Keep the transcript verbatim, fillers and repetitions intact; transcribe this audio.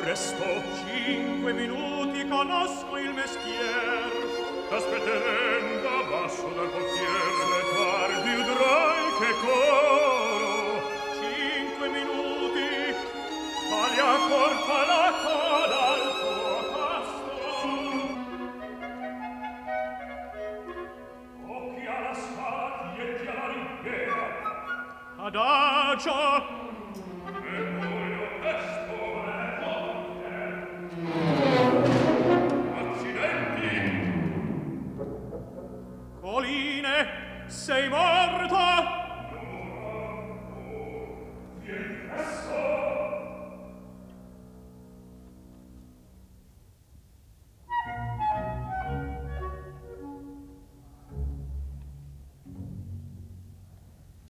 presto. Cinque minuti conosco il mestier. T'aspetterem da basso dal portier. Se tardi udrai che coro. Cinque minuti, alia corta la coda al tuo tasto. Occhi alla scala, dieti alla ringhiera. Adagio. E poi lo testo è forte. Accidenti. Colline, sei morta?